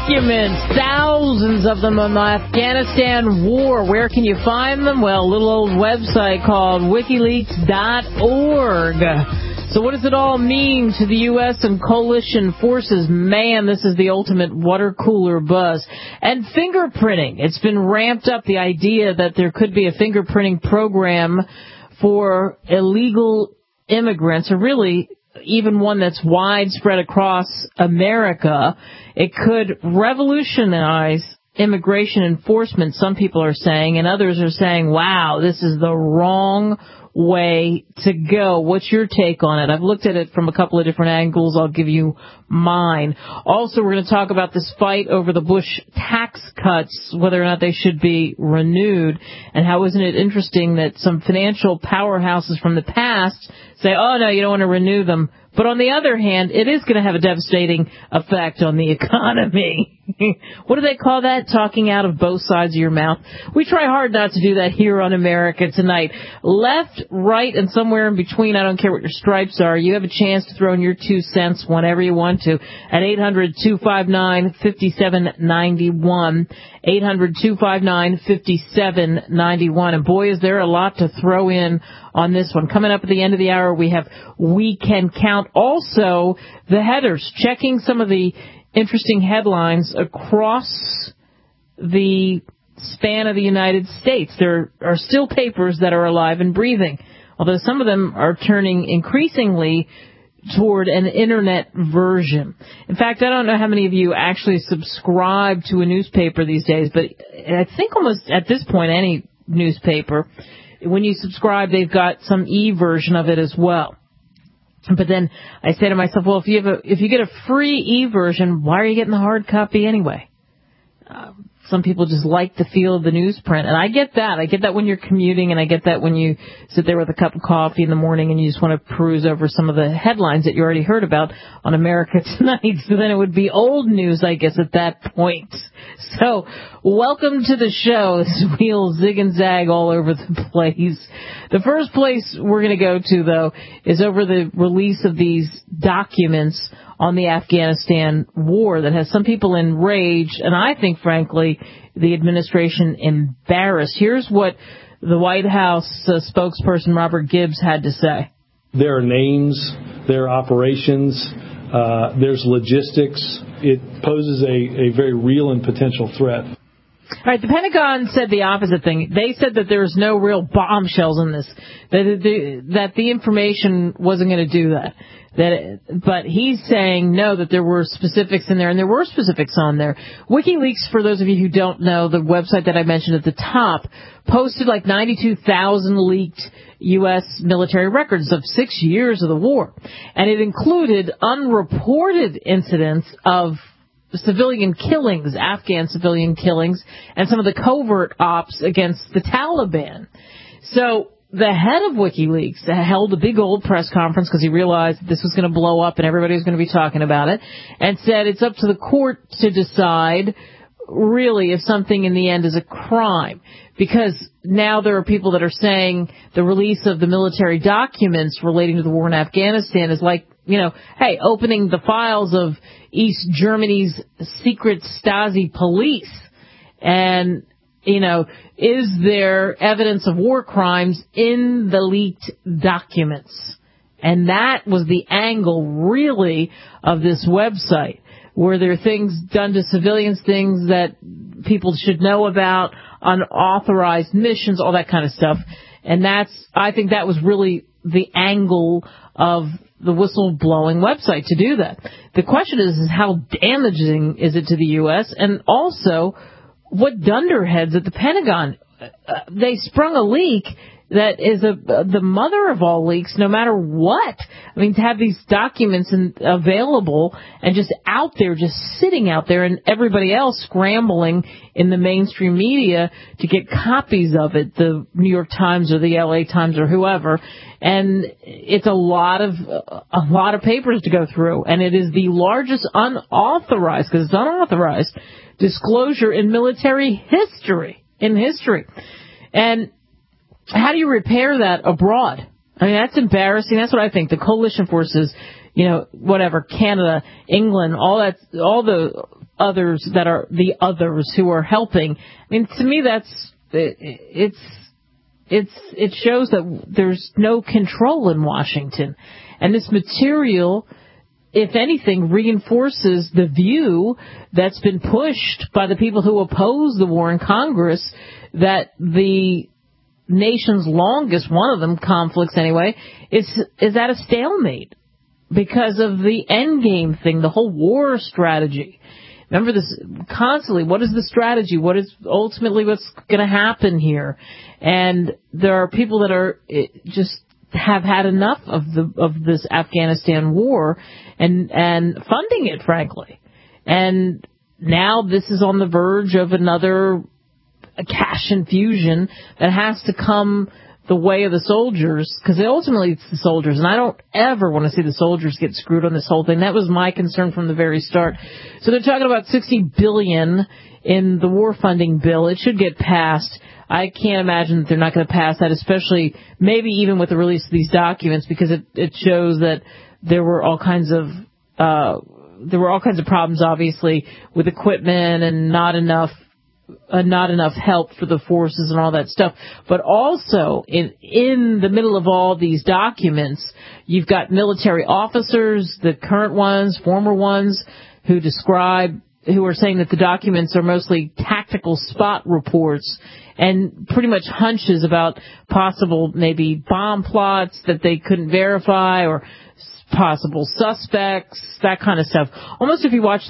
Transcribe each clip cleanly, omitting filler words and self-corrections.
documents, thousands of them on the Afghanistan war. Where can you find them? Well, a little old website called WikiLeaks.org. So what does it all mean to the U.S. and coalition forces? Man, this is the ultimate water cooler buzz. And fingerprinting. It's been ramped up, the idea that there could be a fingerprinting program for illegal immigrants, or really even one that's widespread across America. It could revolutionize immigration enforcement, some people are saying, and others are saying, wow, this is the wrong way to go. What's your take on it? I've looked at it from a couple of different angles. I'll give you mine. Also, we're going to talk about this fight over the Bush tax cuts, whether or not they should be renewed, and how isn't it interesting that some financial powerhouses from the past say, oh, no, you don't want to renew them. But on the other hand, it is going to have a devastating effect on the economy. What do they call that? Talking out of both sides of your mouth. We try hard not to do that here on America Tonight. Left, right, and somewhere in between, I don't care what your stripes are, you have a chance to throw in your 2 cents whenever you want to at 800-259-5791. 800-259-5791. And boy, is there a lot to throw in on this one. Coming up at the end of the hour, we have We Can Count. Also, the headers, checking some of the interesting headlines across the span of the United States. There are still papers that are alive and breathing, although some of them are turning increasingly toward an internet version. In fact, I don't know how many of you actually subscribe to a newspaper these days, but I think almost at this point any newspaper, when you subscribe, they've got some e-version of it as well. But then I say to myself, well, if you get a free e-version, why are you getting the hard copy anyway? Some people just like the feel of the newsprint, and I get that. I get that when you're commuting, and I get that when you sit there with a cup of coffee in the morning and you just want to peruse over some of the headlines that you already heard about on America Tonight. So then it would be old news, I guess, at that point. So welcome to the show. This wheel zig and zag all over the place. The first place we're going to go to, though, is over the release of these documents on the Afghanistan war that has some people enraged, and I think, frankly, the administration embarrassed. Here's what the White House spokesperson Robert Gibbs had to say. There are names, there are operations, there's logistics. It poses a very real and potential threat. All right, the Pentagon said the opposite thing. They said that there's no real bombshells in this, that the information wasn't going to do that. But he's saying, no, that there were specifics in there, and there were specifics on there. WikiLeaks, for those of you who don't know, the website that I mentioned at the top, posted like 92,000 leaked U.S. military records of 6 years of the war. And it included unreported incidents of civilian killings, Afghan civilian killings, and some of the covert ops against the Taliban. So the head of WikiLeaks held a big old press conference because he realized this was going to blow up and everybody was going to be talking about it, and said it's up to the court to decide really if something in the end is a crime. Because now there are people that are saying the release of the military documents relating to the war in Afghanistan is like, hey, opening the files of East Germany's secret Stasi police. And is there evidence of war crimes in the leaked documents? And that was the angle, really, of this website. Were there things done to civilians, things that people should know about, unauthorized missions, all that kind of stuff? And I think that was really the angle of the whistleblowing website to do that. The question is how damaging is it to the U.S.? And also, what dunderheads at the Pentagon? They sprung a leak that is the mother of all leaks, no matter what. I mean, to have these documents available and just out there, just sitting out there, and everybody else scrambling in the mainstream media to get copies of it, the New York Times or the LA Times or whoever. And it's a lot of papers to go through, and it is the largest unauthorized, because it's unauthorized, disclosure in military history. And how do you repair that abroad? I mean, that's embarrassing. That's what I think. The coalition forces, Canada, England, all the others that are the others who are helping. I mean, to me, it shows that there's no control in Washington. And this material, if anything, reinforces the view that's been pushed by the people who oppose the war in Congress that the nation's longest, one of them, conflicts anyway, is at a stalemate because of the endgame thing, the whole war strategy. Remember this constantly. What is the strategy? What is ultimately what's going to happen here? And there are people that are just have had enough of this Afghanistan war and funding it, frankly. And now this is on the verge of another cash infusion that has to come the way of the soldiers, because ultimately it's the soldiers, and I don't ever want to see the soldiers get screwed on this whole thing. That was my concern from the very start. So they're talking about $60 billion in the war funding bill. It should get passed. I can't imagine that they're not going to pass that, especially maybe even with the release of these documents, because it shows that there were all kinds of problems, obviously, with equipment and not enough help for the forces and all that stuff. But also, in the middle of all these documents, you've got military officers, the current ones, former ones, who are saying that the documents are mostly tactical spot reports and pretty much hunches about possible maybe bomb plots that they couldn't verify or possible suspects, that kind of stuff. Almost if you watch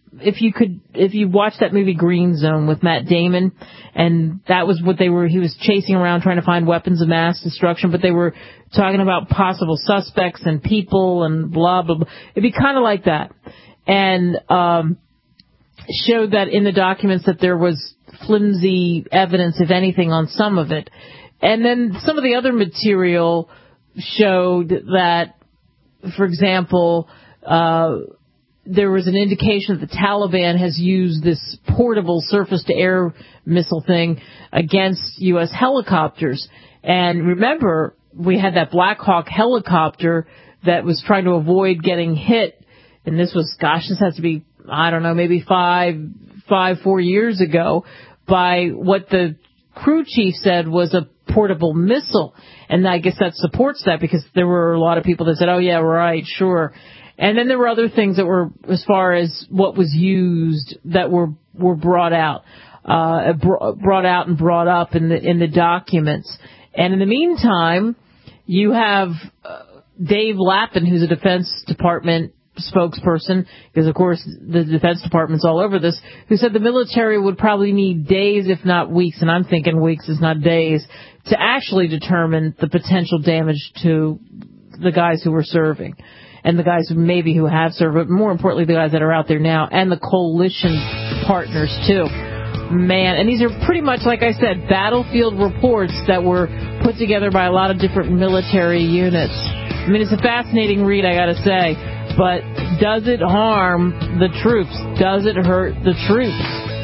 that movie Green Zone with Matt Damon, and that was what he was chasing around trying to find weapons of mass destruction, but they were talking about possible suspects and people and blah, blah, blah. It'd be kind of like that. And, showed that in the documents that there was flimsy evidence, if anything, on some of it. And then some of the other material showed that, for example, there was an indication that the Taliban has used this portable surface-to-air missile thing against U.S. helicopters. And remember, we had that Black Hawk helicopter that was trying to avoid getting hit. And this has to be, I don't know, maybe 4 years ago, by what the crew chief said was a portable missile. And I guess that supports that, because there were a lot of people that said, oh, yeah, right, sure. And then there were other things that were, as far as what was used, that were brought out and brought up in the documents. And in the meantime, you have Dave Lappin, who's a Defense Department spokesperson, because of course the Defense Department's all over this, who said the military would probably need days, if not weeks, and I'm thinking weeks is not days, to actually determine the potential damage to the guys who were serving, and the guys who have served, but more importantly the guys that are out there now, and the coalition partners too. Man, and these are pretty much, like I said, battlefield reports that were put together by a lot of different military units. I mean, it's a fascinating read, I gotta say. But does it harm the troops? Does it hurt the troops?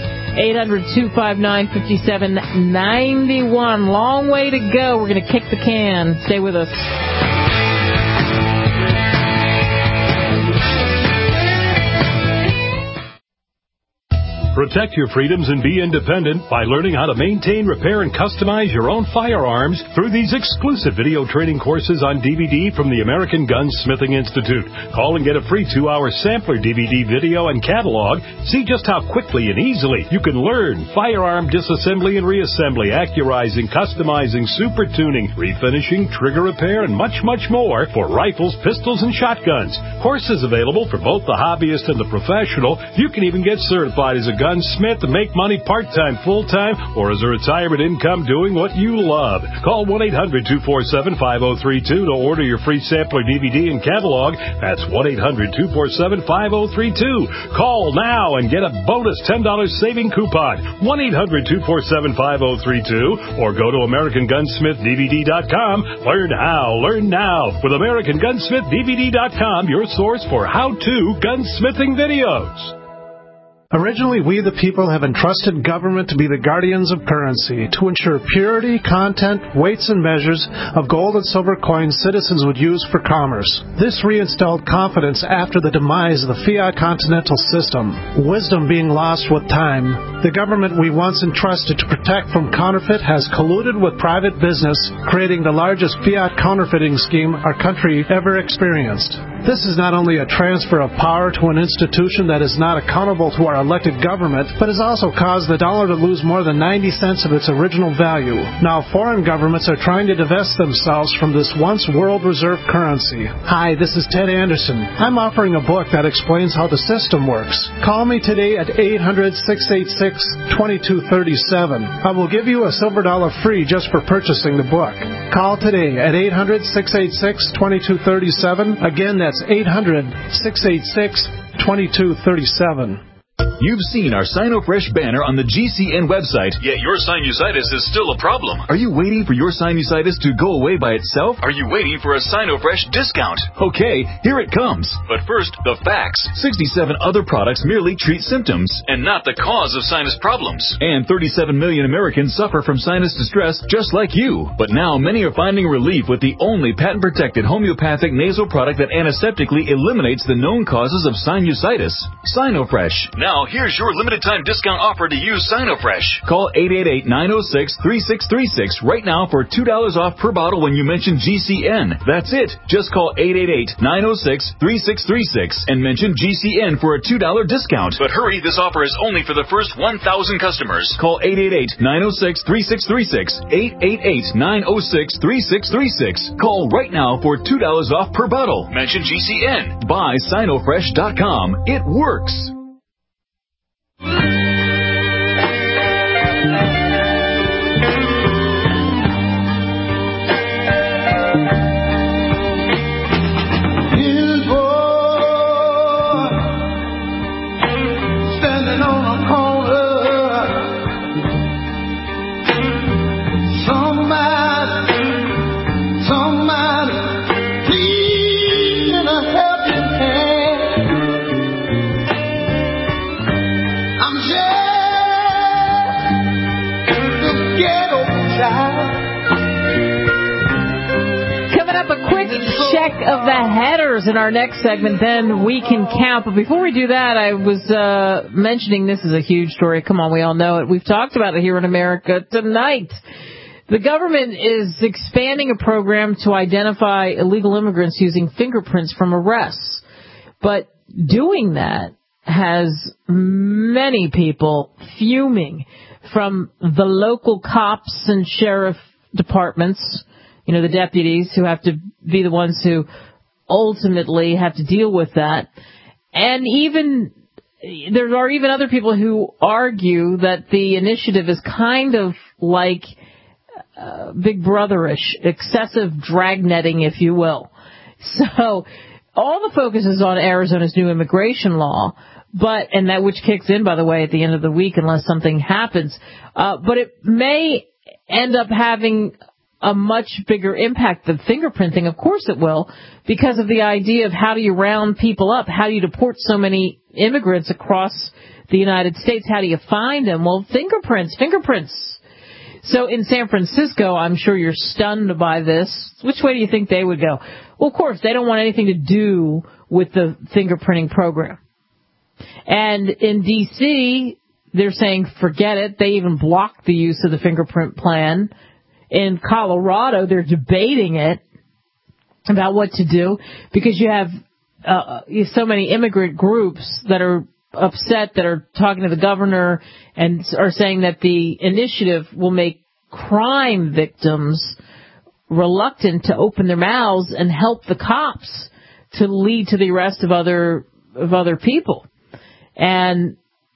800-259-5791. Long way to go. We're going to kick the can. Stay with us. Protect your freedoms and be independent by learning how to maintain, repair, and customize your own firearms through these exclusive video training courses on DVD from the American Gunsmithing Institute. Call and get a free 2-hour sampler DVD video and catalog. See just how quickly and easily you can learn firearm disassembly and reassembly, accurizing, customizing, super tuning, refinishing, trigger repair, and much, much more for rifles, pistols, and shotguns. Courses available for both the hobbyist and the professional. You can even get certified as a gunsmith to make money part-time, full-time, or as a retirement income doing what you love. Call 1-800-247-5032 to order your free sampler DVD and catalog. That's 1-800-247-5032. Call now and get a bonus $10 saving coupon. 1-800-247-5032 or go to AmericanGunsmithDVD.com. Learn how, learn now with AmericanGunsmithDVD.com, your source for how-to gunsmithing videos. Originally, we the people have entrusted government to be the guardians of currency, to ensure purity, content, weights, and measures of gold and silver coins citizens would use for commerce. This reinstalled confidence after the demise of the fiat continental system. Wisdom being lost with time, the government we once entrusted to protect from counterfeit has colluded with private business, creating the largest fiat counterfeiting scheme our country ever experienced. This is not only a transfer of power to an institution that is not accountable to our elected government, but has also caused the dollar to lose more than 90 cents of its original value. Now foreign governments are trying to divest themselves from this once world reserve currency. Hi, this is Ted Anderson. I'm offering a book that explains how the system works. Call me today at 800-686-2237. I will give you a silver dollar free just for purchasing the book. Call today at 800-686-2237. Again, that's 800-686-2237. You've seen our SinoFresh banner on the GCN website, yet your sinusitis is still a problem. Are you waiting for your sinusitis to go away by itself? Are you waiting for a SinoFresh discount? Okay, here it comes. But first, the facts. 67 other products merely treat symptoms and not the cause of sinus problems. And 37 million Americans suffer from sinus distress just like you. But now many are finding relief with the only patent-protected homeopathic nasal product that antiseptically eliminates the known causes of sinusitis. SinoFresh. Now, here's your limited-time discount offer to use SinoFresh. Call 888-906-3636 right now for $2 off per bottle when you mention GCN. That's it. Just call 888-906-3636 and mention GCN for a $2 discount. But hurry, this offer is only for the first 1,000 customers. Call 888-906-3636. 888-906-3636. Call right now for $2 off per bottle. Mention GCN. Buy SinoFresh.com. It works. Of the headers in our next segment, then we can count. But before we do that, I was mentioning this is a huge story. Come on, we all know it. We've talked about it here in America tonight. The government is expanding a program to identify illegal immigrants using fingerprints from arrests. But doing that has many people fuming, from the local cops and sheriff departments, you know, the deputies who have to be the ones who ultimately have to deal with that. And there are even other people who argue that the initiative is kind of like Big Brother-ish, excessive dragnetting, if you will. So all the focus is on Arizona's new immigration law, and that which kicks in, by the way, at the end of the week unless something happens. But it may end up having a much bigger impact than fingerprinting. Of course it will, because of the idea of how do you round people up? How do you deport so many immigrants across the United States? How do you find them? Well, fingerprints. So in San Francisco, I'm sure you're stunned by this. Which way do you think they would go? Well, of course, they don't want anything to do with the fingerprinting program. And in D.C., they're saying forget it. They even blocked the use of the fingerprint plan. In Colorado, they're debating it about what to do because you have so many immigrant groups that are upset, that are talking to the governor and are saying that the initiative will make crime victims reluctant to open their mouths and help the cops to lead to the arrest of other people. And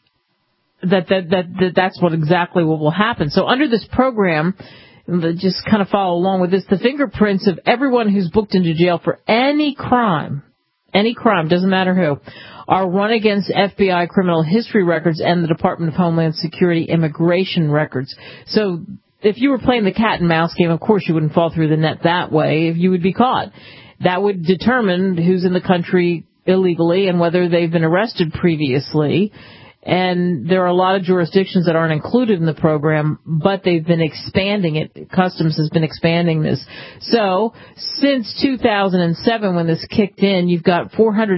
that's what exactly what will happen. So under this program, just kind of follow along with this, the fingerprints of everyone who's booked into jail for any crime, doesn't matter who, are run against FBI criminal history records and the Department of Homeland Security immigration records. So if you were playing the cat and mouse game, of course you wouldn't fall through the net that way if you would be caught. That would determine who's in the country illegally and whether they've been arrested previously. And there are a lot of jurisdictions that aren't included in the program, but they've been expanding it. Customs has been expanding this. So since 2007, when this kicked in, you've got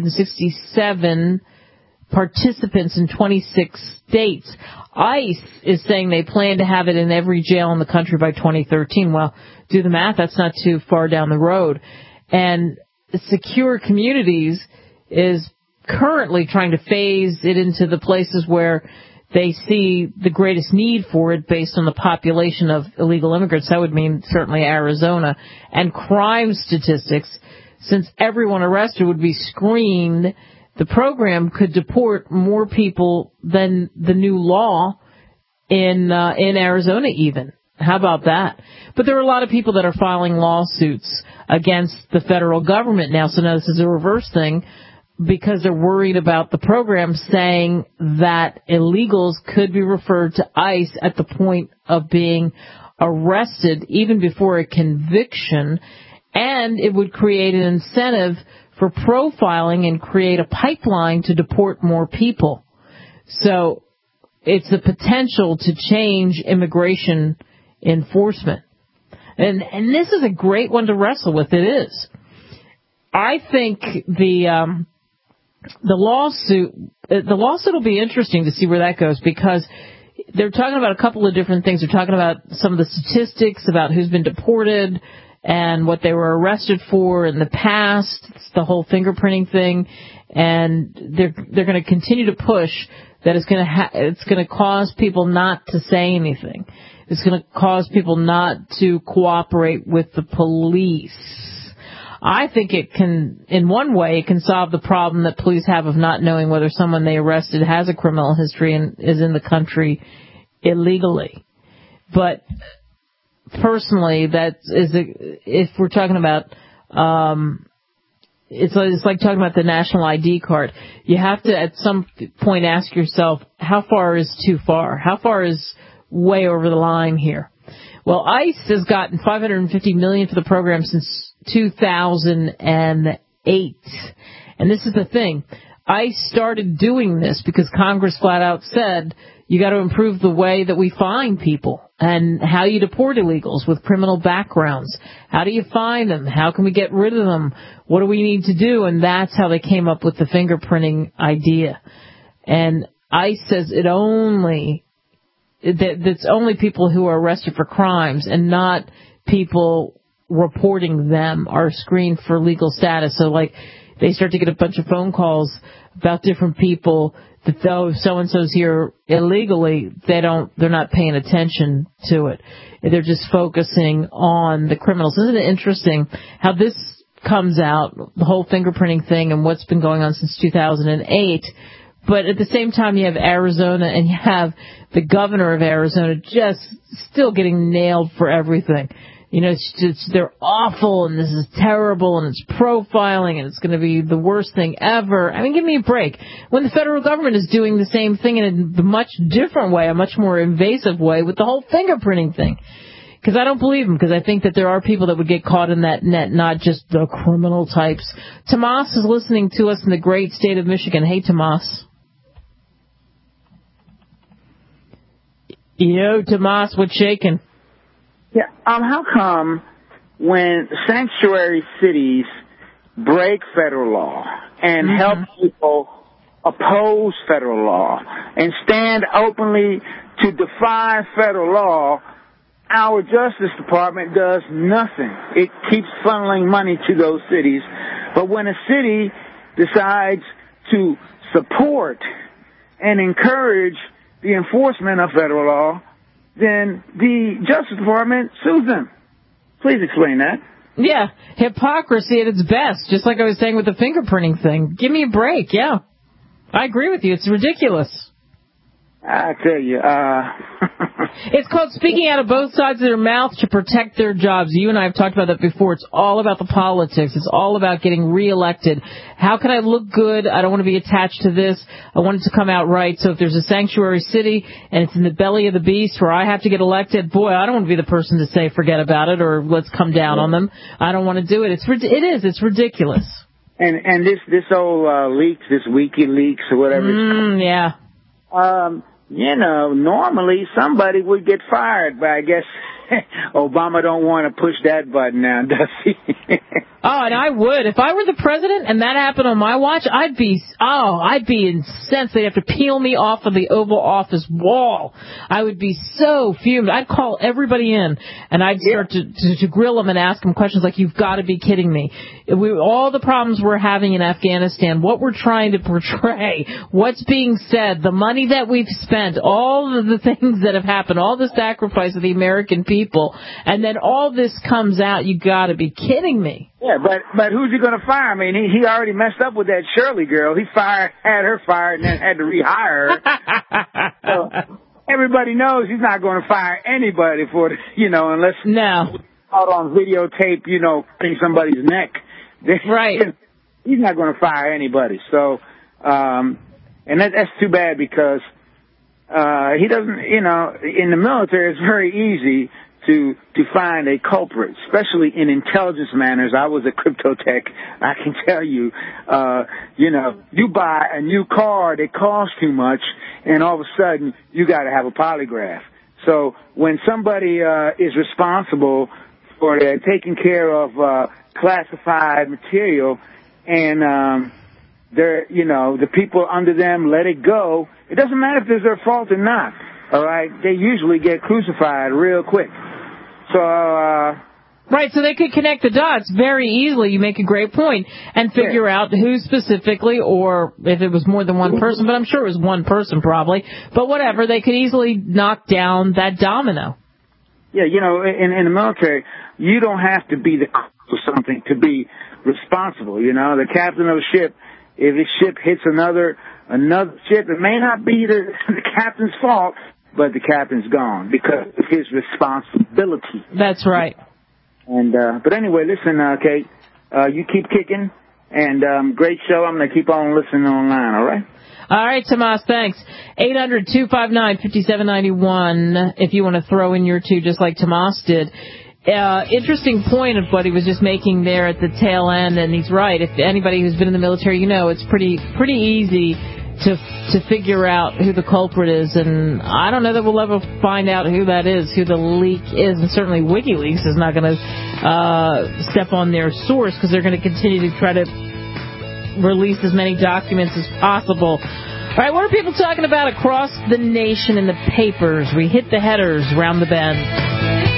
467 participants in 26 states. ICE is saying they plan to have it in every jail in the country by 2013. Well, do the math. That's not too far down the road. And Secure Communities is currently trying to phase it into the places where they see the greatest need for it based on the population of illegal immigrants. That would mean certainly Arizona. And crime statistics, since everyone arrested would be screened, the program could deport more people than the new law in Arizona even. How about that? But there are a lot of people that are filing lawsuits against the federal government now. So now this is a reverse thing, because they're worried about the program saying that illegals could be referred to ICE at the point of being arrested, even before a conviction, and it would create an incentive for profiling and create a pipeline to deport more people. So it's the potential to change immigration enforcement. And this is a great one to wrestle with. It is. I think the lawsuit will be interesting to see where that goes, because they're talking about a couple of different things. They're talking about some of the statistics about who's been deported and what they were arrested for in the past. It's the whole fingerprinting thing, and they're going to continue to push that it's going to cause people not to say anything. It's going to cause people not to cooperate with the police. I think it can, in one way, it can solve the problem that police have of not knowing whether someone they arrested has a criminal history and is in the country illegally. But personally, if we're talking about, it's like talking about the national ID card. You have to, at some point, ask yourself, how far is too far? How far is way over the line here? Well, ICE has gotten $550 million for the program since 2008. And this is the thing. ICE started doing this because Congress flat out said, you got to improve the way that we find people and how you deport illegals with criminal backgrounds. How do you find them? How can we get rid of them? What do we need to do? And that's how they came up with the fingerprinting idea. And ICE says that's only people who are arrested for crimes, and not people reporting them are screened for legal status. So like they start to get a bunch of phone calls about different people that though so-and-so's here illegally, they're not paying attention to it. They're just focusing on the criminals. Isn't it interesting how this comes out, the whole fingerprinting thing and what's been going on since 2008? But at the same time, you have Arizona and you have the governor of Arizona just still getting nailed for everything. You know, they're awful, and this is terrible, and it's profiling, and it's going to be the worst thing ever. I mean, give me a break. When the federal government is doing the same thing in a much different way, a much more invasive way with the whole fingerprinting thing. Because I don't believe them, because I think that there are people that would get caught in that net, not just the criminal types. Tomas is listening to us in the great state of Michigan. Hey, Tomas. Yo, Tomas, what's shaking? Yeah, how come when sanctuary cities break federal law and help people oppose federal law and stand openly to defy federal law, our Justice Department does nothing? It keeps funneling money to those cities. But when a city decides to support and encourage the enforcement of federal law, then the Justice Department sues them. Please explain that. Yeah, hypocrisy at its best, just like I was saying with the fingerprinting thing. Give me a break, yeah. I agree with you. It's ridiculous. I tell you, it's called speaking out of both sides of their mouth to protect their jobs. You and I have talked about that before. It's all about the politics. It's all about getting reelected. How can I look good? I don't want to be attached to this. I want it to come out right. So if there's a sanctuary city and it's in the belly of the beast where I have to get elected, boy, I don't want to be the person to say forget about it or let's come down on them. I don't want to do it. It's ridiculous. And this old leaks, this WikiLeaks or whatever. Yeah. Normally somebody would get fired, but I guess Obama don't want to push that button now, does he? Oh, and I would. If I were the president and that happened on my watch, I'd be incensed. They'd have to peel me off of the Oval Office wall. I would be so fumed. I'd call everybody in, and I'd start to grill them and ask them questions like, you've got to be kidding me. All the problems we're having in Afghanistan, what we're trying to portray, what's being said, the money that we've spent, all of the things that have happened, all the sacrifice of the American people, and then all this comes out, you got to be kidding me. Yeah, but who's he going to fire? I mean, he already messed up with that Shirley girl. He had her fired, and then had to rehire her. So everybody knows he's not going to fire anybody for, unless out on videotape, cutting somebody's neck. Right. He's not going to fire anybody. So, and that's too bad because he doesn't. In the military, it's very easy to find a culprit, especially in intelligence matters. I was a crypto tech. I can tell you, you buy a new car that costs too much, and all of a sudden you got to have a polygraph. So when somebody is responsible for taking care of classified material, and the people under them let it go, it doesn't matter if it's their fault or not. All right, they usually get crucified real quick. So, right, so they could connect the dots very easily. You make a great point, and figure out who specifically, or if it was more than one person, but I'm sure it was one person probably, but whatever, they could easily knock down that domino. Yeah, in the military, you don't have to be the cook for something to be responsible. The captain of a ship, if his ship hits another ship, it may not be the captain's fault, but the captain's gone because of his responsibility. That's right. And but anyway, listen, Kate, you keep kicking, and great show. I'm going to keep on listening online, all right? All right, Tomas, thanks. 800-259-5791 if you want to throw in your two just like Tomas did. Interesting point of what he was just making there at the tail end, and he's right. If anybody who's been in the military, it's pretty easy to figure out who the culprit is, and I don't know that we'll ever find out who that is, who the leak is, and certainly WikiLeaks is not going to step on their source because they're going to continue to try to release as many documents as possible. All right, what are people talking about across the nation in the papers? We hit the headers round the bend.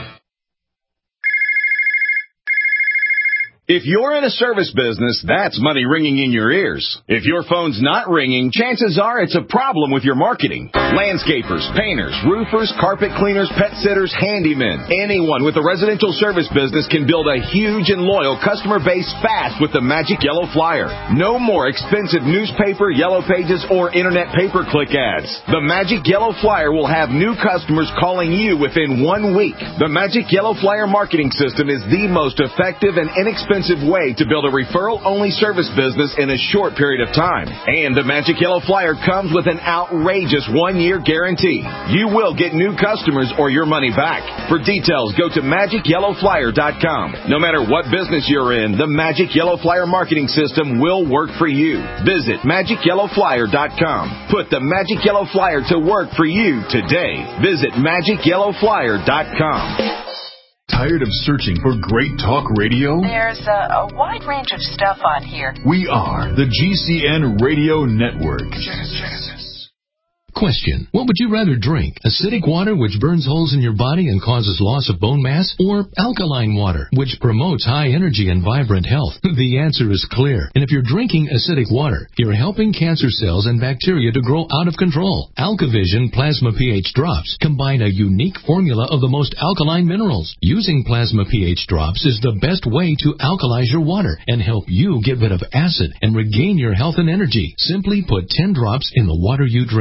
If you're in a service business, that's money ringing in your ears. If your phone's not ringing, chances are it's a problem with your marketing. Landscapers, painters, roofers, carpet cleaners, pet sitters, handymen. Anyone with a residential service business can build a huge and loyal customer base fast with the Magic Yellow Flyer. No more expensive newspaper, yellow pages, or internet pay-per-click ads. The Magic Yellow Flyer will have new customers calling you within 1 week. The Magic Yellow Flyer marketing system is the most effective and inexpensive way to build a referral-only service business in a short period of time. And the Magic Yellow Flyer comes with an outrageous 1-year guarantee. You will get new customers or your money back. For details, go to MagicYellowFlyer.com. No matter what business you're in, the Magic Yellow Flyer marketing system will work for you. Visit MagicYellowFlyer.com. Put the Magic Yellow Flyer to work for you today. Visit MagicYellowFlyer.com. Tired of searching for great talk radio? There's a wide range of stuff on here. We are the GCN Radio Network. Question: what would you rather drink? Acidic water, which burns holes in your body and causes loss of bone mass, or alkaline water, which promotes high energy and vibrant health? The answer is clear. And if you're drinking acidic water, you're helping cancer cells and bacteria to grow out of control. AlkaVision Plasma pH Drops combine a unique formula of the most alkaline minerals. Using Plasma pH Drops is the best way to alkalize your water and help you get rid of acid and regain your health and energy. Simply put 10 drops in the water you drink to raise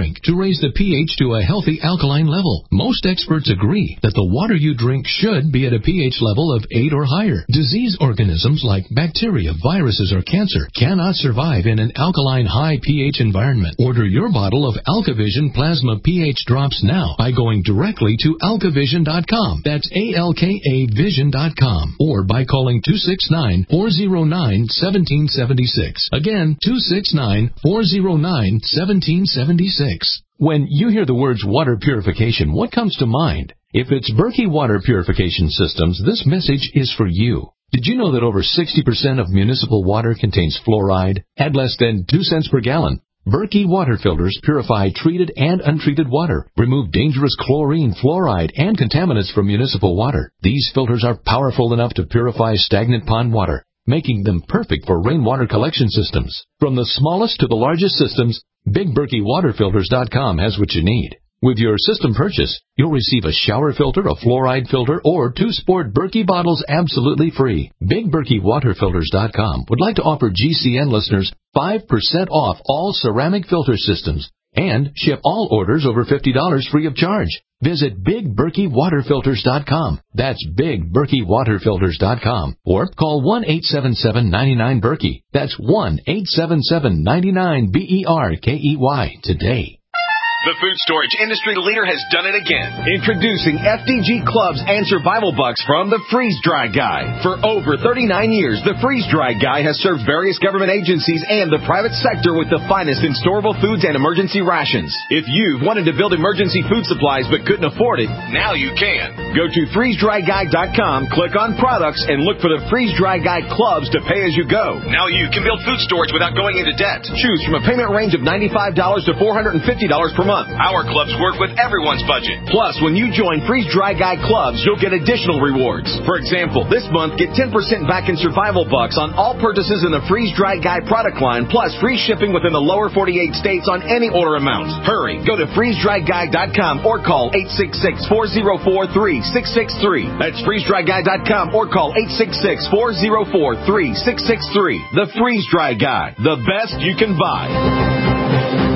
raise the pH to a healthy alkaline level. Most experts agree that the water you drink should be at a pH level of 8 or higher. Disease organisms like bacteria, viruses, or cancer cannot survive in an alkaline high pH environment. Order your bottle of AlkaVision Plasma pH drops now by going directly to alkavision.com. That's ALKAvision.com. Or by calling 269-409-1776. Again, 269-409-1776. When you hear the words water purification, what comes to mind? If it's Berkey Water Purification Systems, this message is for you. Did you know that over 60% of municipal water contains fluoride at less than 2 cents per gallon? Berkey water filters purify treated and untreated water, remove dangerous chlorine, fluoride, and contaminants from municipal water. These filters are powerful enough to purify stagnant pond water, making them perfect for rainwater collection systems. From the smallest to the largest systems, BigBerkeyWaterFilters.com has what you need. With your system purchase, you'll receive a shower filter, a fluoride filter, or 2 sport Berkey bottles absolutely free. BigBerkeyWaterFilters.com would like to offer GCN listeners 5% off all ceramic filter systems and ship all orders over $50 free of charge. Visit BigBerkeyWaterFilters.com. That's BigBerkeyWaterFilters.com. Or call 1-877-99-BERKEY. That's 1-877-99-BERKEY today. The food storage industry leader has done it again. Introducing FDG Clubs and Survival Bucks from the Freeze Dry Guy. For over 39 years, the Freeze Dry Guy has served various government agencies and the private sector with the finest in storable foods and emergency rations. If you've wanted to build emergency food supplies but couldn't afford it, now you can. Go to freezedryguy.com, click on products, and look for the Freeze Dry Guy Clubs to pay as you go. Now you can build food storage without going into debt. Choose from a payment range of $95 to $450 per month. Our clubs work with everyone's budget. Plus, when you join Freeze Dry Guy Clubs, you'll get additional rewards. For example, this month, get 10% back in Survival Bucks on all purchases in the Freeze Dry Guy product line, plus free shipping within the lower 48 states on any order amount. Hurry, go to freezedryguy.com or call 866-404-3663. That's freezedryguy.com or call 866-404-3663. The Freeze Dry Guy, the best you can buy.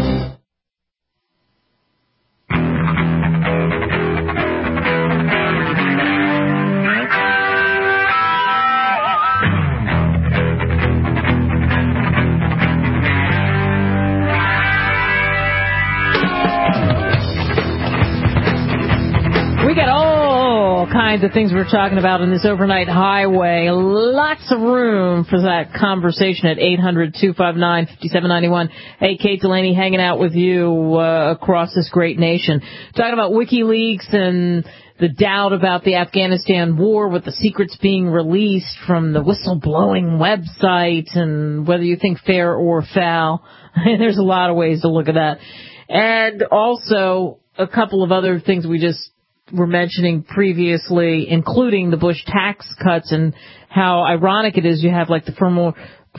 Kinds of things we're talking about in this overnight highway. Lots of room for that conversation at 800-259-5791. Hey, Kate Delaney hanging out with you across this great nation. Talking about WikiLeaks and the doubt about the Afghanistan war with the secrets being released from the whistleblowing website and whether you think fair or foul. There's a lot of ways to look at that. And also a couple of other things we just were mentioning previously, including the Bush tax cuts and how ironic it is you have like the former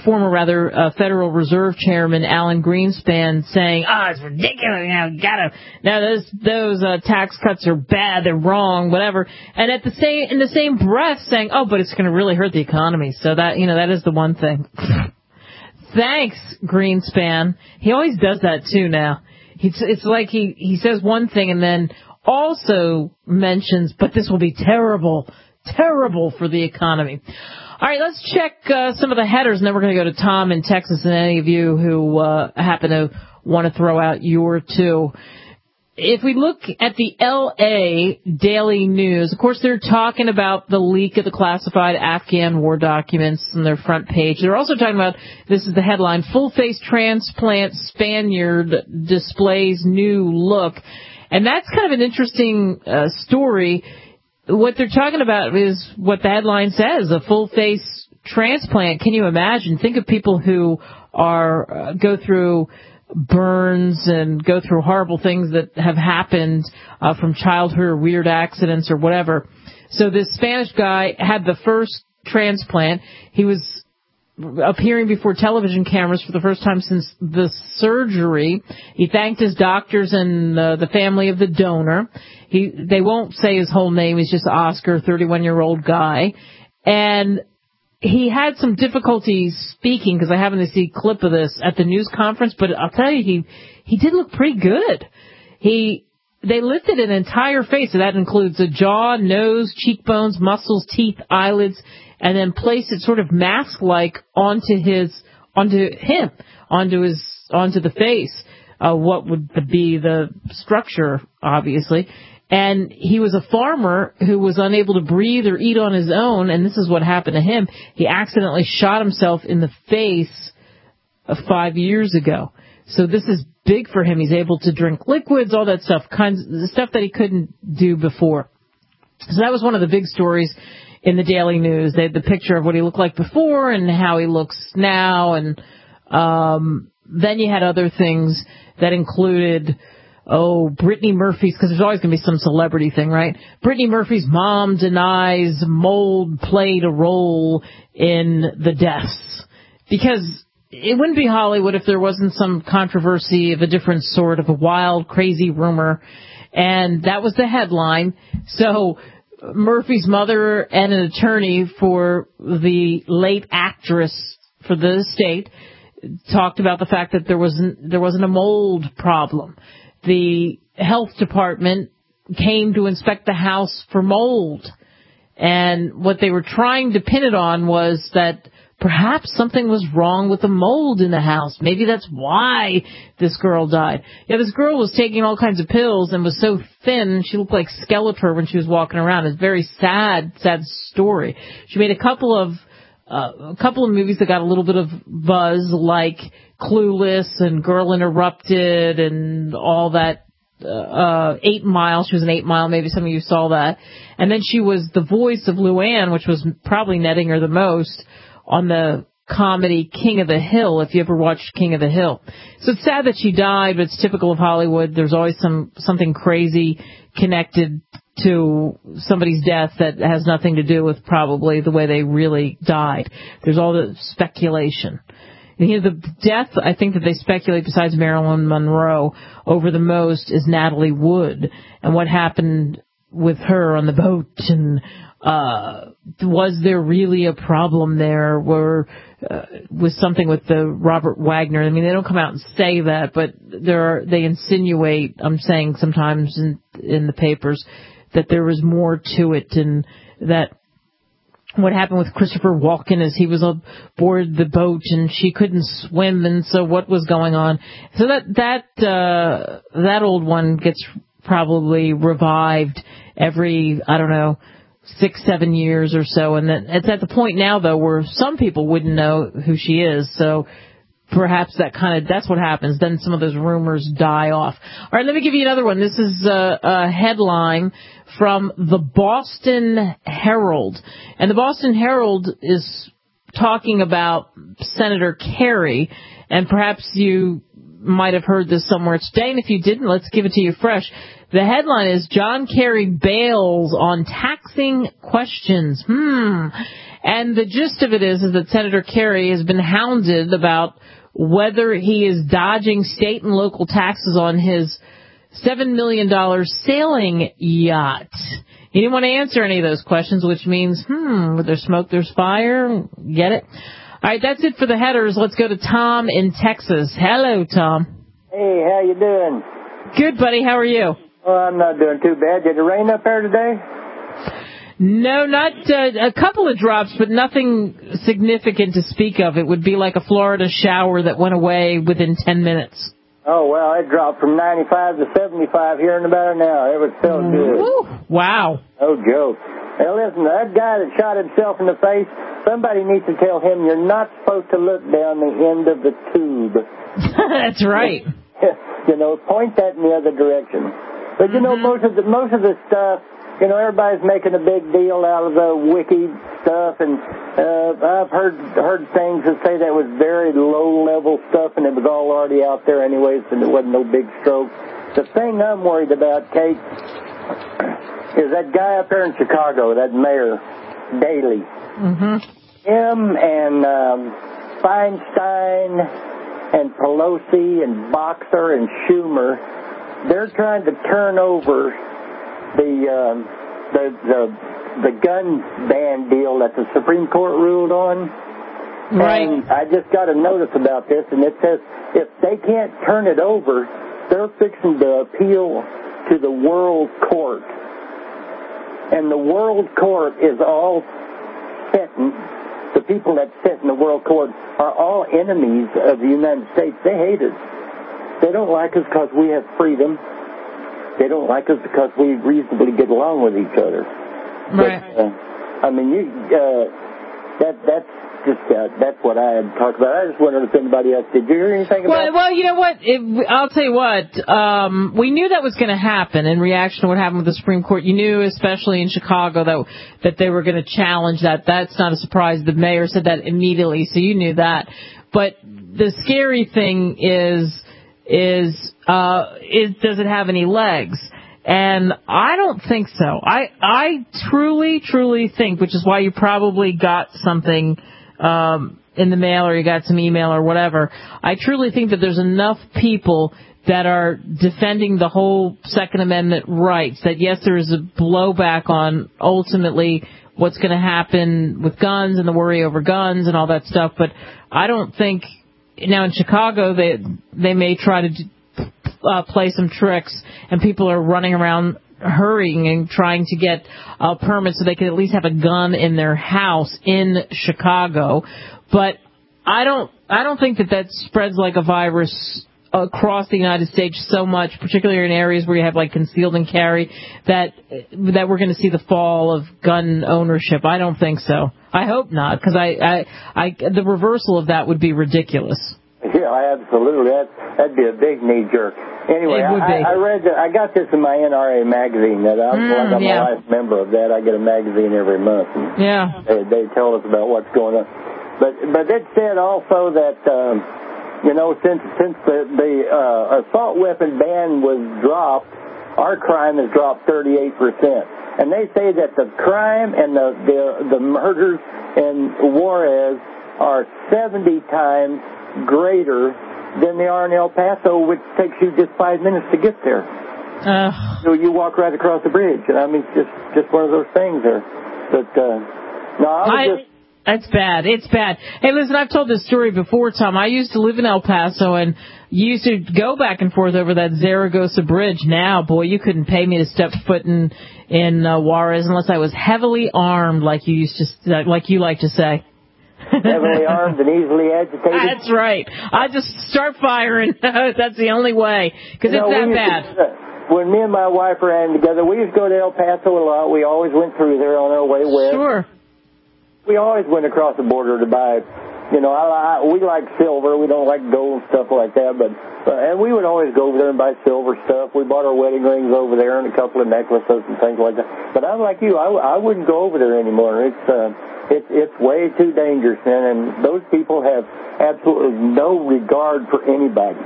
Federal Reserve Chairman Alan Greenspan saying, it's ridiculous, those tax cuts are bad, they're wrong, whatever, and in the same breath saying, but it's going to really hurt the economy. So that that is the one thing. Thanks, Greenspan. He always does that too now. It's like he says one thing and then also mentions, but this will be terrible for the economy. All right, let's check some of the headers, and then we're going to go to Tom in Texas and any of you who happen to want to throw out your two. If we look at the L.A. Daily News, of course, they're talking about the leak of the classified Afghan war documents on their front page. They're also talking about, this is the headline, full-face transplant Spaniard displays new look. And that's kind of an interesting story. What they're talking about is what the headline says, a full-face transplant. Can you imagine? Think of people who go through burns and go through horrible things that have happened from childhood or weird accidents or whatever. So this Spanish guy had the first transplant. He was appearing before television cameras for the first time since the surgery. He thanked his doctors and the family of the donor. They won't say his whole name. He's just Oscar, 31-year-old guy. And he had some difficulty speaking because I happened to see a clip of this at the news conference, but I'll tell you, he did look pretty good. They lifted an entire face, so that includes a jaw, nose, cheekbones, muscles, teeth, eyelids, and then placed it sort of mask-like onto the face. What would be the structure, obviously. And he was a farmer who was unable to breathe or eat on his own, and this is what happened to him. He accidentally shot himself in the face 5 years ago. So this is big for him. He's able to drink liquids, all that stuff, the stuff that he couldn't do before. So that was one of the big stories in the Daily News. They had the picture of what he looked like before and how he looks now, and then you had other things that included, Brittany Murphy's, because there's always going to be some celebrity thing, right? Brittany Murphy's mom denies mold played a role in the deaths. Because it wouldn't be Hollywood if there wasn't some controversy of a different sort, of a wild, crazy rumor. And that was the headline. So Murphy's mother and an attorney for the late actress for the estate talked about the fact that there wasn't a mold problem. The health department came to inspect the house for mold. And what they were trying to pin it on was that perhaps something was wrong with the mold in the house. Maybe that's why this girl died. Yeah, this girl was taking all kinds of pills and was so thin, she looked like Skeletor when she was walking around. It's a very sad story. She made a couple of movies that got a little bit of buzz, like Clueless and Girl Interrupted and all that. 8 Mile. She was in 8 Mile. Maybe some of you saw that. And then she was the voice of Luann, which was probably netting her the most, on the comedy King of the Hill, if you ever watched King of the Hill. So it's sad that she died, but it's typical of Hollywood. There's always something crazy connected to somebody's death that has nothing to do with probably the way they really died. There's all the speculation. And the death, I think, that they speculate, besides Marilyn Monroe, over the most is Natalie Wood and what happened with her on the boat, and was there really a problem there, with something with the Robert Wagner? I mean, they don't come out and say that, but they insinuate, I'm saying sometimes in the papers, that there was more to it, and that what happened with Christopher Walken is he was aboard the boat and she couldn't swim, and so what was going on? So that old one gets probably revived every, 6-7 years or so, and then it's at the point now, though, where some people wouldn't know who she is, so perhaps that's what happens. Then some of those rumors die off. All right, let me give you another one. This is a headline from the Boston Herald, and the Boston Herald is talking about Senator Kerry, and perhaps you might have heard this somewhere today, and if you didn't, let's give it to you fresh. The headline is, John Kerry bails on taxing questions. And the gist of it is that Senator Kerry has been hounded about whether he is dodging state and local taxes on his $7 million sailing yacht. He didn't want to answer any of those questions, which means, where there's smoke, there's fire. Get it? All right, that's it for the headers. Let's go to Tom in Texas. Hello, Tom. Hey, how you doing? Good, buddy. How are you? Well, I'm not doing too bad. Did it rain up there today? No, not a couple of drops, but nothing significant to speak of. It would be like a Florida shower that went away within 10 minutes. Oh, well, it dropped from 95 to 75 here in about an hour. It was so good. Woo. Wow. No joke. Hey, listen, that guy that shot himself in the face, somebody needs to tell him you're not supposed to look down the end of the tube. That's right. Point that in the other direction. But, most of the stuff, everybody's making a big deal out of the wiki stuff, and I've heard things that say that was very low-level stuff, and it was all already out there anyways, and it wasn't no big stroke. The thing I'm worried about, Kate, is that guy up there in Chicago, that mayor, Daley. Him and Feinstein and Pelosi and Boxer and Schumer, they're trying to turn over the gun ban deal that the Supreme Court ruled on. Right. And I just got a notice about this, and it says if they can't turn it over, they're fixing to appeal to the world court. And the world court is all sentenced. The people that sit in the world court are all enemies of the United States. They hate us. They don't like us because we have freedom. They don't like us because we reasonably get along with each other. Right. But, I mean, that's what I had talked about. I just wondered if anybody else did. You hear anything about? Well, you know what? I'll tell you what. We knew that was going to happen in reaction to what happened with the Supreme Court. You knew, especially in Chicago, that they were going to challenge that. That's not a surprise. The mayor said that immediately, so you knew that. But the scary thing is does it have any legs? And I don't think so. I truly think, which is why you probably got something in the mail or you got some email or whatever. I truly think that there's enough people that are defending the whole Second Amendment rights that, yes, there is a blowback on ultimately what's going to happen with guns and the worry over guns and all that stuff. But I don't think now in Chicago they may try to play some tricks, and people are running around hurrying and trying to get permits so they can at least have a gun in their house in Chicago. But I don't think that spreads like a virus across the United States so much, particularly in areas where you have like concealed and carry, that we're going to see the fall of gun ownership. I don't think so. I hope not, because the reversal of that would be ridiculous. Yeah, absolutely. That'd be a big knee jerk. Anyway, I got this in my NRA magazine. That I'm a life member of that. I get a magazine every month. And they tell us about what's going on. But it said also that since the assault weapon ban was dropped, our crime has dropped 38%. And they say that the crime and the murders in Juarez are 70 times greater than they are in El Paso, which takes you just 5 minutes to get there. So you walk right across the bridge. And I mean, it's just one of those things there. But that's bad. It's bad. Hey, listen, I've told this story before, Tom. I used to live in El Paso and used to go back and forth over that Zaragoza Bridge. Now, boy, you couldn't pay me to step foot in Juarez unless I was heavily armed, like you like to say. Heavily armed and easily agitated? That's right. I just start firing. That's the only way, because it's that bad. When me and my wife ran together, we used to go to El Paso a lot. We always went through there on our way west. Sure. We always went across the border to buy, we like silver. We don't like gold and stuff like that, and we would always go over there and buy silver stuff. We bought our wedding rings over there and a couple of necklaces and things like that. But I'm like you. I wouldn't go over there anymore. It's way too dangerous, man, and those people have absolutely no regard for anybody.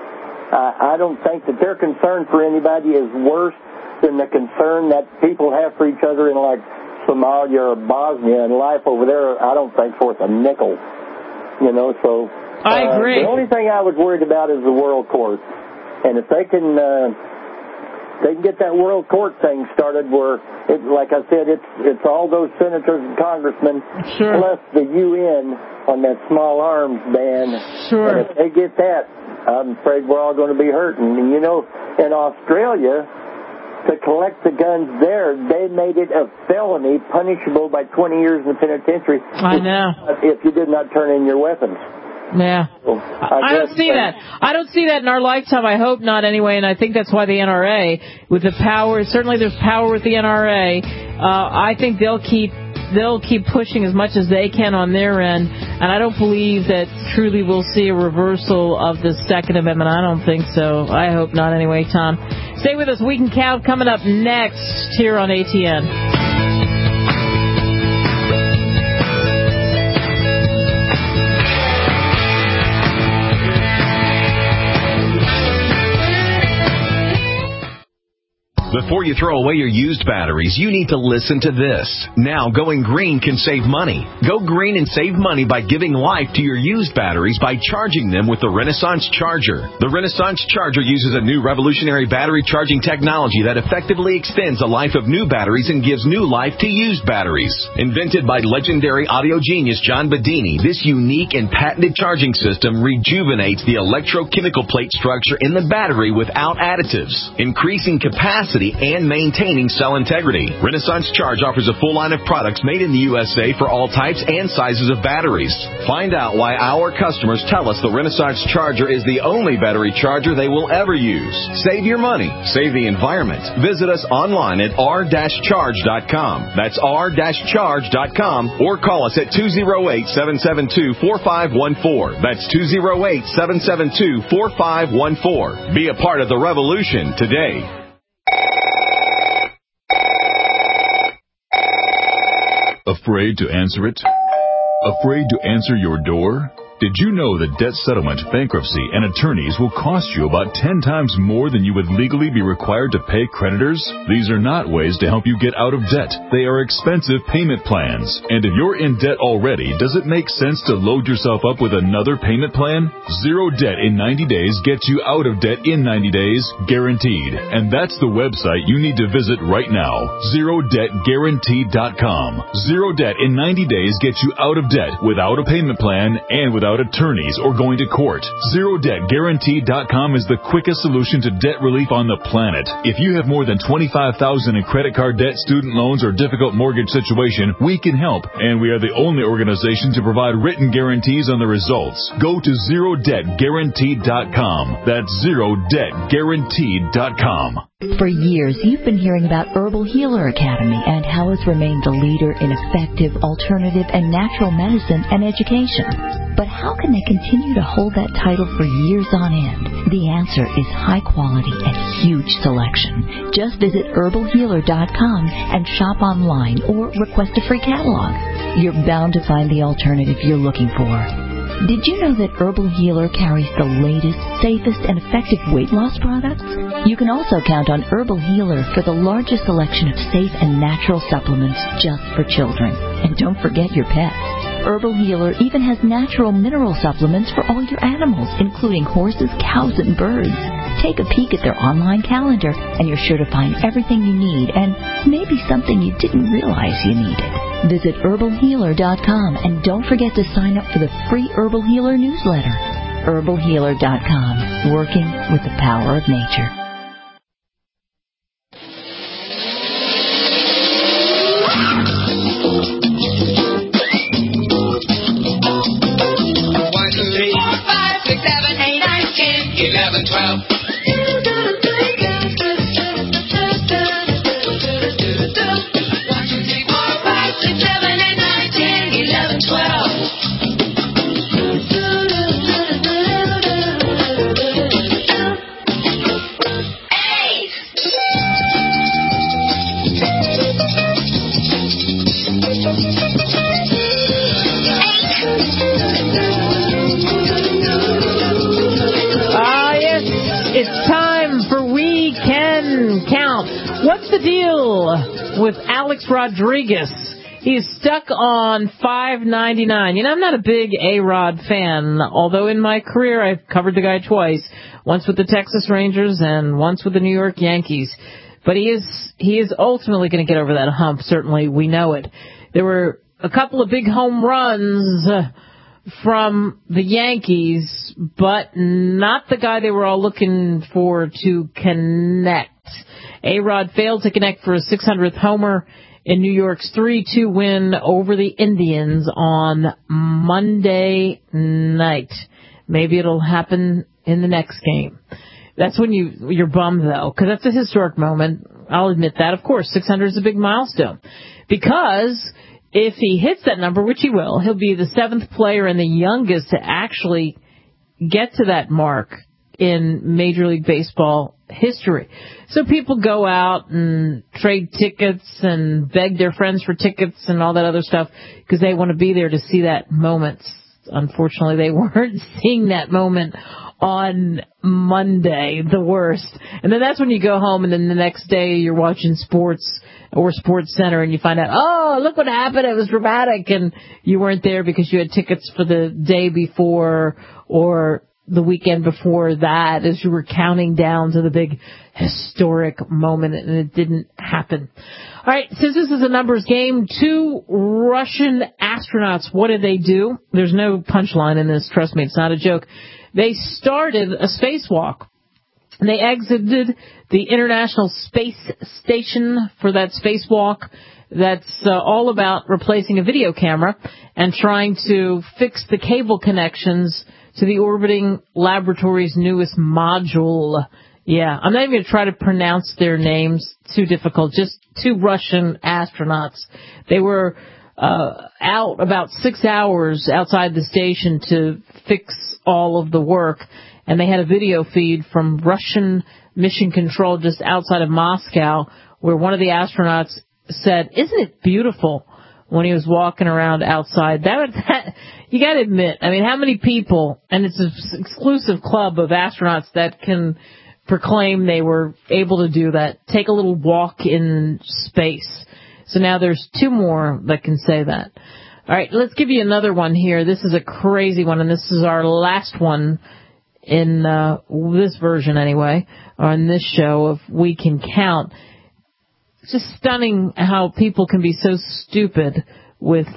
I don't think that their concern for anybody is worse than the concern that people have for each other in, like, Somalia or Bosnia, and life over there, I don't think, worth a nickel. So... I agree. The only thing I was worried about is the World Court. And if they can get that World Court thing started where, like I said, it's all those senators and congressmen, plus the UN on that small arms ban. Sure. And if they get that, I'm afraid we're all going to be hurting. And, in Australia, to collect the guns there, they made it a felony punishable by 20 years in the penitentiary. I know. If you did not turn in your weapons. Yeah. I don't see that. I don't see that in our lifetime. I hope not anyway, and I think that's why the NRA, with the power, certainly there's power with the NRA, I think they'll keep pushing as much as they can on their end, and I don't believe that truly we'll see a reversal of the Second Amendment. I don't think so. I hope not anyway, Tom. Stay with us. We Can Count coming up next here on ATN. Before you throw away your used batteries, you need to listen to this. Now, going green can save money. Go green and save money by giving life to your used batteries by charging them with the Renaissance Charger. The Renaissance Charger uses a new revolutionary battery charging technology that effectively extends the life of new batteries and gives new life to used batteries. Invented by legendary audio genius John Bedini, this unique and patented charging system rejuvenates the electrochemical plate structure in the battery without additives, increasing capacity and maintaining cell integrity. Renaissance Charge offers a full line of products made in the USA for all types and sizes of batteries. Find out why our customers tell us the Renaissance Charger is the only battery charger they will ever use. Save your money. Save the environment. Visit us online at r-charge.com. That's r-charge.com, or call us at 208-772-4514. That's 208-772-4514. Be a part of the revolution today. Afraid to answer it? Afraid to answer your door? Did you know that debt settlement, bankruptcy, and attorneys will cost you about 10 times more than you would legally be required to pay creditors? These are not ways to help you get out of debt. They are expensive payment plans. And if you're in debt already, does it make sense to load yourself up with another payment plan? Zero Debt in 90 Days gets you out of debt in 90 days, guaranteed. And that's the website you need to visit right now, ZeroDebtGuaranteed.com. Zero Debt in 90 Days gets you out of debt without a payment plan and without attorneys or going to court. ZeroDebtGuaranteed.com is the quickest solution to debt relief on the planet. If you have more than $25,000 in credit card debt, student loans, or difficult mortgage situation, we can help, and we are the only organization to provide written guarantees on the results. Go to ZeroDebtGuaranteed.com. That's ZeroDebtGuaranteed.com. For years, you've been hearing about Herbal Healer Academy and how it's remained the leader in effective, alternative, and natural medicine and education. But how can they continue to hold that title for years on end? The answer is high quality and huge selection. Just visit herbalhealer.com and shop online or request a free catalog. You're bound to find the alternative you're looking for. Did you know that Herbal Healer carries the latest, safest, and effective weight loss products? You can also count on Herbal Healer for the largest selection of safe and natural supplements just for children. And don't forget your pets. Herbal Healer even has natural mineral supplements for all your animals, including horses, cows, and birds. Take a peek at their online calendar, and you're sure to find everything you need and maybe something you didn't realize you needed. Visit herbalhealer.com and don't forget to sign up for the free Herbal Healer newsletter. herbalhealer.com, working with the power of nature. One, two, three, 4, 5, 6, 7, 8, 9, 10, 11, 12. What's the deal with Alex Rodriguez? He's stuck on $5.99. You know, I'm not a big A-Rod fan, although in my career I've covered the guy twice, once with the Texas Rangers and once with the New York Yankees. But he is ultimately going to get over that hump, certainly. We know it. There were a couple of big home runs from the Yankees, but not the guy they were all looking for to connect. A-Rod failed to connect for a 600th homer in New York's 3-2 win over the Indians on Monday night. Maybe it'll happen in the next game. That's when you're bummed, though, because that's a historic moment. I'll admit that. Of course, 600 is a big milestone. Because if he hits that number, which he will, he'll be the 7th player and the youngest to actually get to that mark in Major League Baseball history. So people go out and trade tickets and beg their friends for tickets and all that other stuff because they want to be there to see that moment. Unfortunately, they weren't seeing that moment on Monday, the worst. And then that's when you go home, and then the next day you're watching sports or Sports Center, and you find out, oh, look what happened, it was dramatic, and you weren't there because you had tickets for the day before or the weekend before that as you were counting down to the big historic moment, and it didn't happen. All right, since this is a numbers game, 2 Russian astronauts, what did they do? There's no punchline in this, trust me, it's not a joke. They started a spacewalk. They exited the International Space Station for that spacewalk. That's all about replacing a video camera and trying to fix the cable connections to the orbiting laboratory's newest module. Yeah, I'm not even going to try to pronounce their names. Too difficult. Just 2 Russian astronauts. They were out about 6 hours outside the station to fix all of the work, and they had a video feed from Russian mission control just outside of Moscow where one of the astronauts said, "Isn't it beautiful?" when he was walking around outside. That you got to admit, I mean, how many people, and it's an exclusive club of astronauts that can proclaim they were able to do that, take a little walk in space. So now there's 2 more that can say that. All right, let's give you another one here. This is a crazy one, and this is our last one in this version anyway, on this show of We Can Count. It's just stunning how people can be so stupid with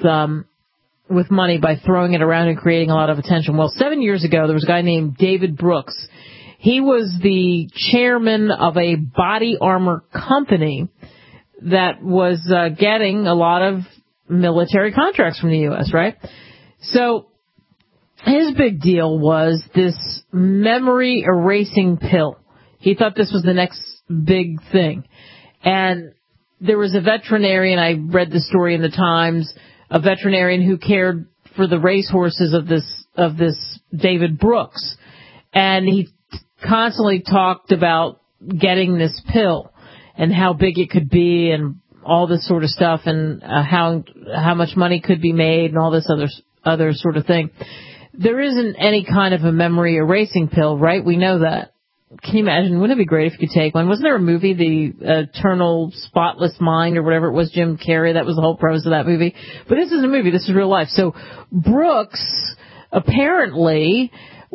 money by throwing it around and creating a lot of attention. Well, 7 years ago, there was a guy named David Brooks. He was the chairman of a body armor company that was getting a lot of military contracts from the U.S., right? So his big deal was this memory erasing pill. He thought this was the next big thing. And there was a veterinarian, I read the story in the Times, a veterinarian who cared for the racehorses of this David Brooks. And he constantly talked about getting this pill and how big it could be and all this sort of stuff, and how much money could be made and all this other sort of thing. There isn't any kind of a memory erasing pill, right? We know that. Can you imagine? Wouldn't it be great if you could take one? Wasn't there a movie, The Eternal Spotless Mind, or whatever it was, Jim Carrey? That was the whole premise of that movie. But this is a movie. This is real life. So Brooks apparently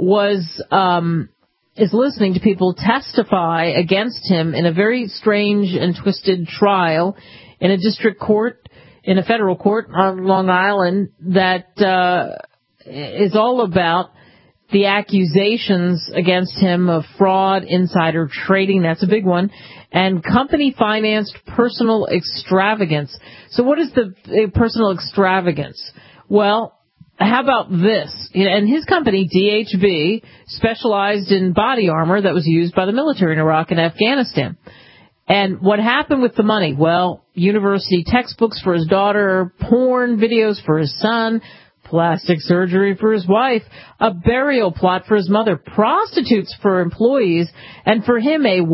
is listening to people testify against him in a very strange and twisted trial in a district court, in a federal court on Long Island, that is all about the accusations against him of fraud, insider trading, that's a big one, and company-financed personal extravagance. So what is the personal extravagance? Well, how about this? And his company, DHB, specialized in body armor that was used by the military in Iraq and Afghanistan. And what happened with the money? Well, university textbooks for his daughter, porn videos for his son, plastic surgery for his wife, a burial plot for his mother, prostitutes for employees, and for him a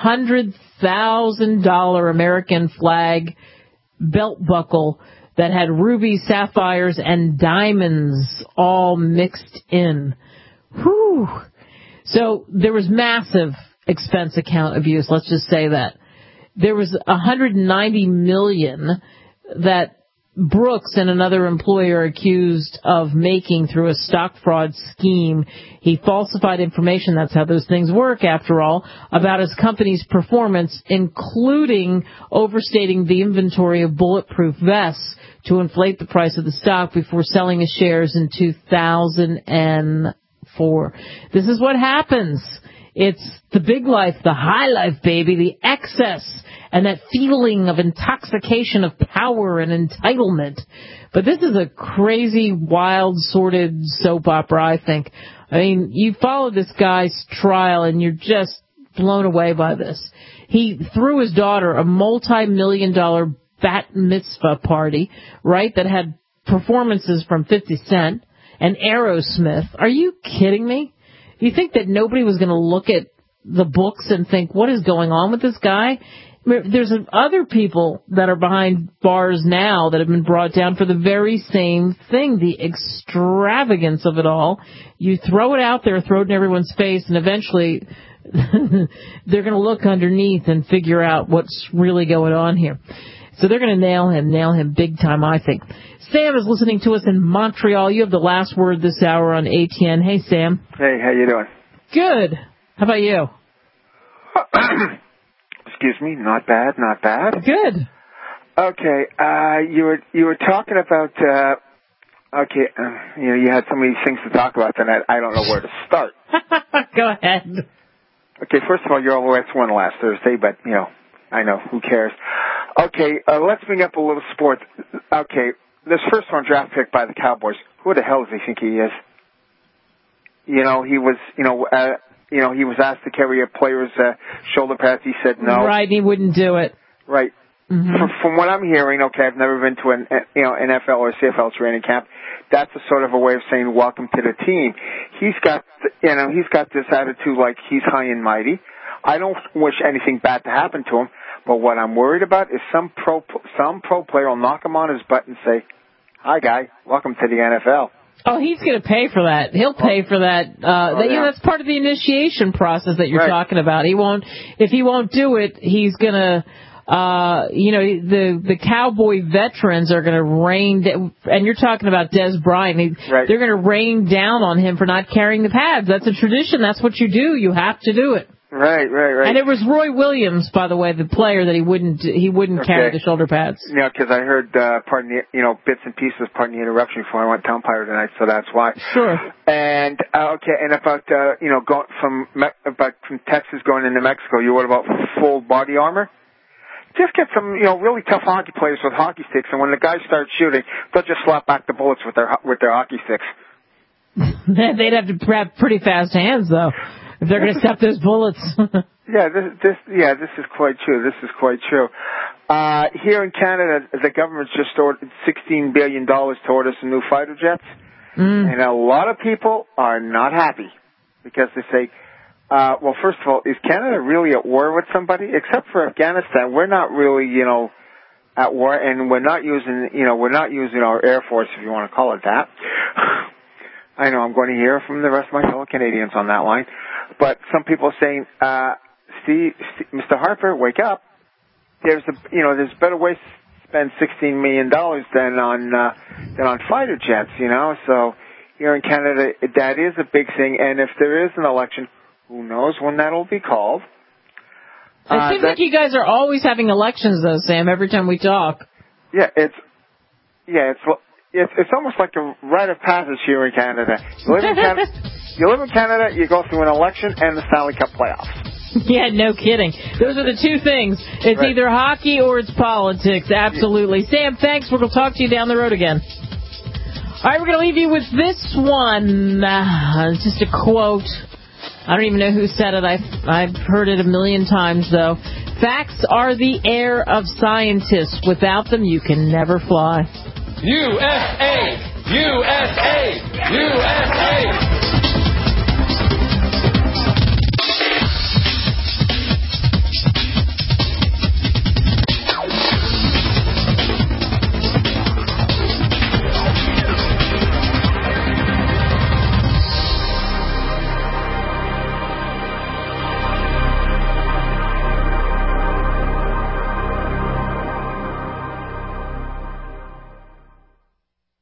$100,000 American flag belt buckle that had rubies, sapphires, and diamonds all mixed in. Whew. So there was massive expense account abuse, let's just say that. There was $190 million that Brooks and another employer accused of making through a stock fraud scheme. He falsified information, that's how those things work after all, about his company's performance, including overstating the inventory of bulletproof vests to inflate the price of the stock before selling his shares in 2004. This is what happens. It's the big life, the high life, baby, the excess, and that feeling of intoxication of power and entitlement. But this is a crazy, wild, sordid soap opera, I think. I mean, you follow this guy's trial and you're just blown away by this. He threw his daughter a multi-million-dollar bat mitzvah party, right, that had performances from 50 Cent and Aerosmith. Are you kidding me? You think that nobody was going to look at the books and think, what is going on with this guy? there's other people that are behind bars now that have been brought down for the very same thing, the extravagance of it all. You throw it out there, throw it in everyone's face, and eventually they're going to look underneath and figure out what's really going on here. So they're going to nail him big time, I think. Sam is listening to us in Montreal. You have the last word this hour on ATN. Hey, Sam. Hey, how you doing? Good. How about you? Excuse me, not bad. Good. Okay, you were talking about, you had so many things to talk about tonight, I don't know where to start. Go ahead. Okay, first of all, your Alouettes won last Thursday, but, I know, who cares? Okay, let's bring up a little sport. Okay, this first round draft pick by the Cowboys, who the hell does he think he is? He was asked to carry a player's shoulder pads. He said no. Right, he wouldn't do it. Right. Mm-hmm. From what I'm hearing, okay, I've never been to an NFL or CFL training camp. That's a sort of a way of saying welcome to the team. He's got this attitude like he's high and mighty. I don't wish anything bad to happen to him, but what I'm worried about is some pro player will knock him on his butt and say, "Hi, guy, welcome to the NFL." Oh, he's going to pay for that. He'll pay for that. That's part of the initiation process that you're talking about. If he won't do it, he's going to, the Cowboy veterans are going to rain, and you're talking about Des Bryant. They're going to rain down on him for not carrying the pads. That's a tradition. That's what you do. You have to do it. Right. And it was Roy Williams, by the way, the player that he wouldn't carry the shoulder pads. Yeah, because I heard, bits and pieces, pardon the interruption, before I went to umpire tonight, so that's why. Sure. And, and about, going from Texas going into Mexico, what about full body armor? Just get some, really tough hockey players with hockey sticks, and when the guys start shooting, they'll just slap back the bullets with their hockey sticks. They'd have to have pretty fast hands, though, if they're going to stop those bullets. This is quite true. Here in Canada, the government's just ordered $16 billion to order some new fighter jets, and a lot of people are not happy because they say, well, first of all, is Canada really at war with somebody? Except for Afghanistan, we're not really, at war, and we're not using our Air Force, if you want to call it that. I know I'm going to hear from the rest of my fellow Canadians on that line, but some people are saying, Mr. Harper, wake up. There's better ways to spend $16 million than on fighter jets, So here in Canada, that is a big thing, and if there is an election, who knows when that'll be called? It seems like you guys are always having elections, though, Sam. Every time we talk. Yeah, it's almost like a rite of passage here in Canada. You live in Canada, you go through an election and the Stanley Cup playoffs. Yeah, no kidding. Those are the two things. It's either hockey or it's politics. Absolutely. Sam, thanks. We're going to talk to you down the road again. All right, we're going to leave you with this one. Just a quote. I don't even know who said it. I've heard it a million times, though. Facts are the air of scientists. Without them, you can never fly. USA! USA! USA!